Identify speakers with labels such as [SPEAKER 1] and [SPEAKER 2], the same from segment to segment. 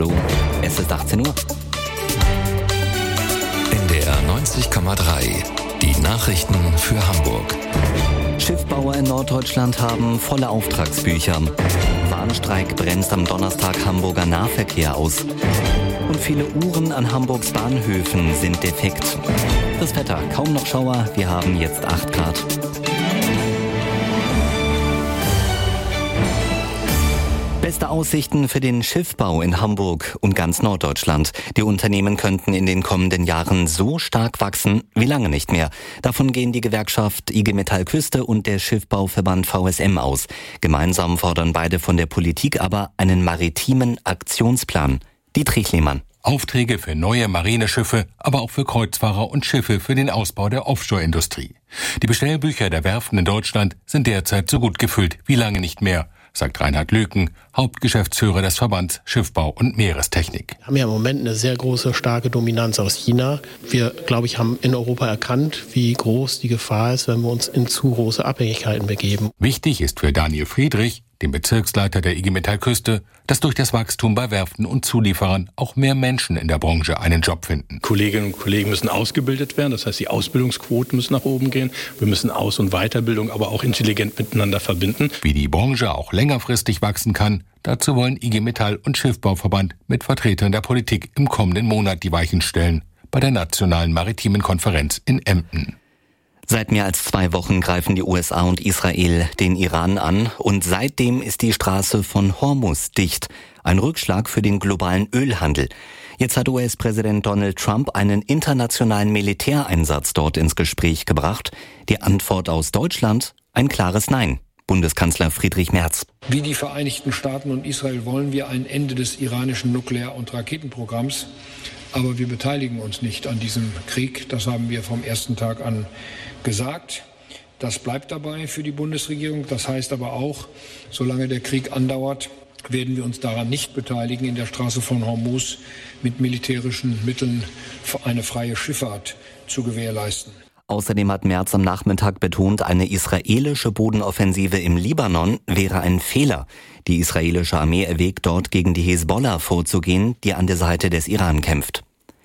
[SPEAKER 1] Hallo, es ist 18 Uhr.
[SPEAKER 2] NDR 90,3. Die Nachrichten für Hamburg.
[SPEAKER 1] Schiffbauer in Norddeutschland haben volle Auftragsbücher. Warnstreik bremst am Donnerstag Hamburger Nahverkehr aus. Und viele Uhren an Hamburgs Bahnhöfen sind defekt. Das Wetter, kaum noch Schauer, wir haben jetzt 8 Grad. Beste Aussichten für den Schiffbau in Hamburg und ganz Norddeutschland. Die Unternehmen könnten in den kommenden Jahren so stark wachsen wie lange nicht mehr. Davon gehen die Gewerkschaft IG Metall Küste und der Schiffbauverband VSM aus. Gemeinsam fordern beide von der Politik aber einen maritimen Aktionsplan. Dietrich Lehmann.
[SPEAKER 3] Aufträge für neue Marineschiffe, aber auch für Kreuzfahrer und Schiffe für den Ausbau der Offshore-Industrie. Die Bestellbücher der Werften in Deutschland sind derzeit so gut gefüllt wie lange nicht mehr, sagt Reinhard Löken, Hauptgeschäftsführer des Verbands Schiffbau und Meerestechnik.
[SPEAKER 4] Wir haben ja im Moment eine sehr große, starke Dominanz aus China. Wir, glaube ich, haben in Europa erkannt, wie groß die Gefahr ist, wenn wir uns in zu große Abhängigkeiten begeben.
[SPEAKER 3] Wichtig ist für Daniel Friedrich, dem Bezirksleiter der IG Metall Küste, dass durch das Wachstum bei Werften und Zulieferern auch mehr Menschen in der Branche einen Job finden.
[SPEAKER 5] Kolleginnen und Kollegen müssen ausgebildet werden, das heißt, die Ausbildungsquoten müssen nach oben gehen. Wir müssen Aus- und Weiterbildung aber auch intelligent miteinander verbinden.
[SPEAKER 3] Wie die Branche auch längerfristig wachsen kann, dazu wollen IG Metall und Schiffbauverband mit Vertretern der Politik im kommenden Monat die Weichen stellen, bei der Nationalen Maritimen Konferenz in Emden.
[SPEAKER 1] Seit mehr als 2 Wochen greifen die USA und Israel den Iran an und seitdem ist die Straße von Hormuz dicht. Ein Rückschlag für den globalen Ölhandel. Jetzt hat US-Präsident Donald Trump einen internationalen Militäreinsatz dort ins Gespräch gebracht. Die Antwort aus Deutschland? Ein klares Nein. Bundeskanzler Friedrich Merz.
[SPEAKER 6] Wie die Vereinigten Staaten und Israel wollen wir ein Ende des iranischen Nuklear- und Raketenprogramms. Aber wir beteiligen uns nicht an diesem Krieg. Das haben wir vom ersten Tag an gesagt. Das bleibt dabei für die Bundesregierung. Das heißt aber auch, solange der Krieg andauert, werden wir uns daran nicht beteiligen, in der Straße von Hormuz mit militärischen Mitteln eine freie Schifffahrt zu gewährleisten.
[SPEAKER 1] Außerdem hat Merz am Nachmittag betont, eine israelische Bodenoffensive im Libanon wäre ein Fehler. Die israelische Armee erwägt dort gegen die Hezbollah vorzugehen, die an der Seite des Iran kämpft.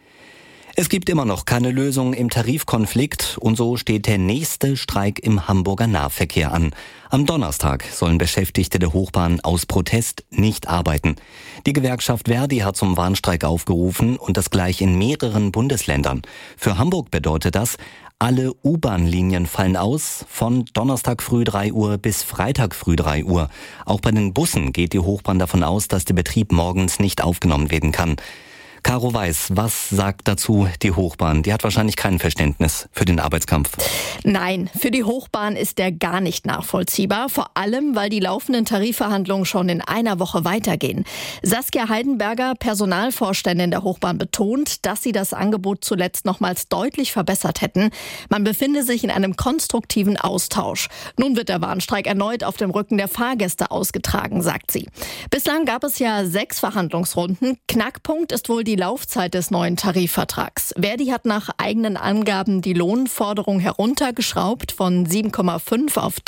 [SPEAKER 1] Es gibt immer noch keine Lösung im Tarifkonflikt und so steht der nächste Streik im Hamburger Nahverkehr an. Am Donnerstag sollen Beschäftigte der Hochbahn aus Protest nicht arbeiten. Die Gewerkschaft Verdi hat zum Warnstreik aufgerufen und das gleich in mehreren Bundesländern. Für Hamburg bedeutet das, alle U-Bahn-Linien fallen aus, von Donnerstag früh 3 Uhr bis Freitag früh 3 Uhr. Auch bei den Bussen geht die Hochbahn davon aus, dass der Betrieb morgens nicht aufgenommen werden kann. Caro Weiß, was sagt dazu die Hochbahn? Die hat wahrscheinlich kein Verständnis für den Arbeitskampf.
[SPEAKER 7] Nein, für die Hochbahn ist der gar nicht nachvollziehbar. Vor allem, weil die laufenden Tarifverhandlungen schon in einer Woche weitergehen. Saskia Heidenberger, Personalvorständin der Hochbahn, betont, dass sie das Angebot zuletzt nochmals deutlich verbessert hätten. Man befinde sich in einem konstruktiven Austausch. Nun wird der Warnstreik erneut auf dem Rücken der Fahrgäste ausgetragen, sagt sie. Bislang gab es ja 6 Verhandlungsrunden. Knackpunkt ist wohl die Laufzeit des neuen Tarifvertrags. Verdi hat nach eigenen Angaben die Lohnforderung heruntergeschraubt von 7,5 auf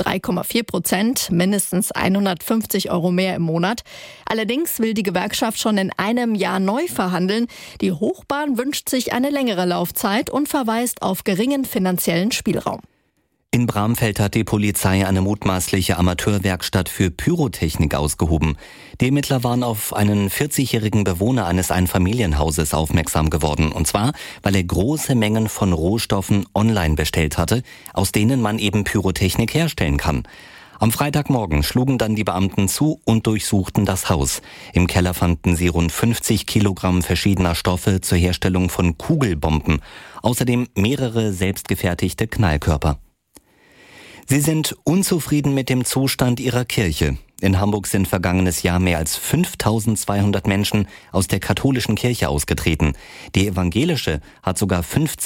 [SPEAKER 7] 3,4%, mindestens 150 € mehr im Monat. Allerdings will die Gewerkschaft schon in einem Jahr neu verhandeln. Die Hochbahn wünscht sich eine längere Laufzeit und verweist auf geringen finanziellen Spielraum.
[SPEAKER 1] In Bramfeld hat die Polizei eine mutmaßliche Amateurwerkstatt für Pyrotechnik ausgehoben. Die Ermittler waren auf einen 40-jährigen Bewohner eines Einfamilienhauses aufmerksam geworden. Und zwar, weil er große Mengen von Rohstoffen online bestellt hatte, aus denen man eben Pyrotechnik herstellen kann. Am Freitagmorgen schlugen dann die Beamten zu und durchsuchten das Haus. Im Keller fanden sie rund 50 Kilogramm verschiedener Stoffe zur Herstellung von Kugelbomben. Außerdem mehrere selbstgefertigte Knallkörper. Sie sind unzufrieden mit dem Zustand ihrer Kirche. In Hamburg sind vergangenes Jahr mehr als 5.200 Menschen aus der katholischen Kirche ausgetreten. Die evangelische hat sogar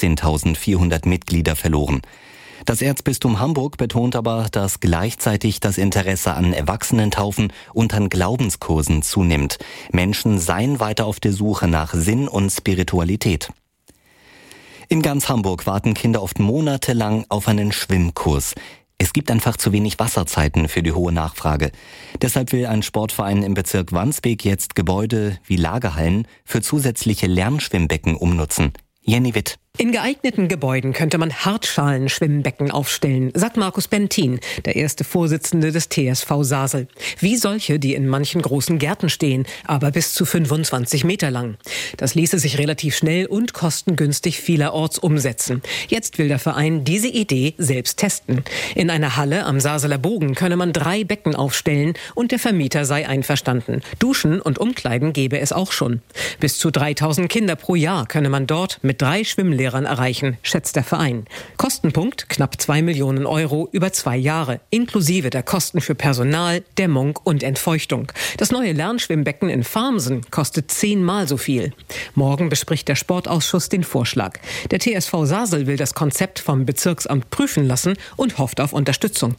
[SPEAKER 1] 15.400 Mitglieder verloren. Das Erzbistum Hamburg betont aber, dass gleichzeitig das Interesse an Erwachsenentaufen und an Glaubenskursen zunimmt. Menschen seien weiter auf der Suche nach Sinn und Spiritualität. In ganz Hamburg warten Kinder oft monatelang auf einen Schwimmkurs. Es gibt einfach zu wenig Wasserzeiten für die hohe Nachfrage. Deshalb will ein Sportverein im Bezirk Wandsbek jetzt Gebäude wie Lagerhallen für zusätzliche Lernschwimmbecken umnutzen. Jenny Witt.
[SPEAKER 8] In geeigneten Gebäuden könnte man Hartschalen-Schwimmbecken aufstellen, sagt Markus Bentin, der erste Vorsitzende des TSV Sasel. Wie solche, die in manchen großen Gärten stehen, aber bis zu 25 Meter lang. Das ließe sich relativ schnell und kostengünstig vielerorts umsetzen. Jetzt will der Verein diese Idee selbst testen. In einer Halle am Saseler Bogen könne man 3 Becken aufstellen und der Vermieter sei einverstanden. Duschen und Umkleiden gebe es auch schon. Bis zu 3000 Kinder pro Jahr könne man dort mit 3 Schwimmlehrern erreichen, schätzt der Verein. Kostenpunkt knapp 2 Millionen Euro über 2 Jahre, inklusive der Kosten für Personal, Dämmung und Entfeuchtung. Das neue Lernschwimmbecken in Farmsen kostet 10-mal so viel. Morgen bespricht der Sportausschuss den Vorschlag. Der TSV Sasel will das Konzept vom Bezirksamt prüfen lassen und hofft auf Unterstützung.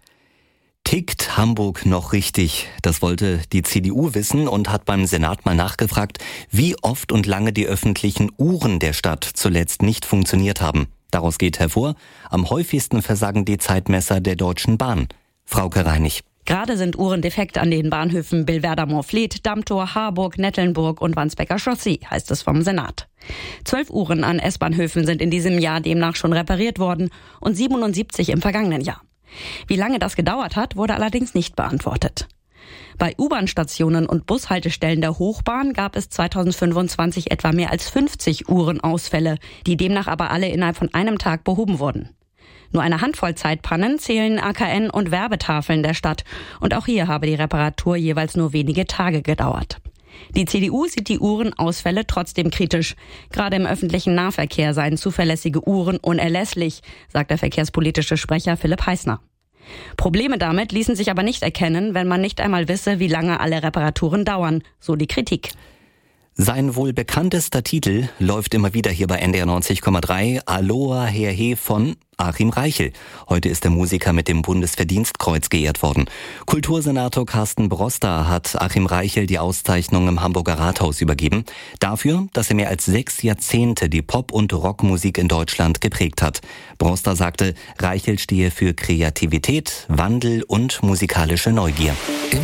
[SPEAKER 1] Tickt Hamburg noch richtig? Das wollte die CDU wissen und hat beim Senat mal nachgefragt, wie oft und lange die öffentlichen Uhren der Stadt zuletzt nicht funktioniert haben. Daraus geht hervor, am häufigsten versagen die Zeitmesser der Deutschen Bahn. Frauke Reinig.
[SPEAKER 9] Gerade sind Uhren defekt an den Bahnhöfen Billwerder-Moorfleet, Dammtor, Harburg, Nettelnburg und Wandsbeker Chaussee, heißt es vom Senat. 12 Uhren an S-Bahnhöfen sind in diesem Jahr demnach schon repariert worden und 77 im vergangenen Jahr. Wie lange das gedauert hat, wurde allerdings nicht beantwortet. Bei U-Bahn-Stationen und Bushaltestellen der Hochbahn gab es 2025 etwa mehr als 50 Uhrenausfälle, die demnach aber alle innerhalb von einem Tag behoben wurden. Nur eine Handvoll Zeitpannen zählen AKN und Werbetafeln der Stadt. Und auch hier habe die Reparatur jeweils nur wenige Tage gedauert. Die CDU sieht die Uhrenausfälle trotzdem kritisch. Gerade im öffentlichen Nahverkehr seien zuverlässige Uhren unerlässlich, sagt der verkehrspolitische Sprecher Philipp Heißner. Probleme damit ließen sich aber nicht erkennen, wenn man nicht einmal wisse, wie lange alle Reparaturen dauern, so die Kritik.
[SPEAKER 1] Sein wohl bekanntester Titel läuft immer wieder hier bei NDR 90,3, Aloha Herr He von Achim Reichel. Heute ist der Musiker mit dem Bundesverdienstkreuz geehrt worden. Kultursenator Carsten Broster hat Achim Reichel die Auszeichnung im Hamburger Rathaus übergeben. Dafür, dass er mehr als 6 Jahrzehnte die Pop- und Rockmusik in Deutschland geprägt hat. Broster sagte, Reichel stehe für Kreativität, Wandel und musikalische Neugier.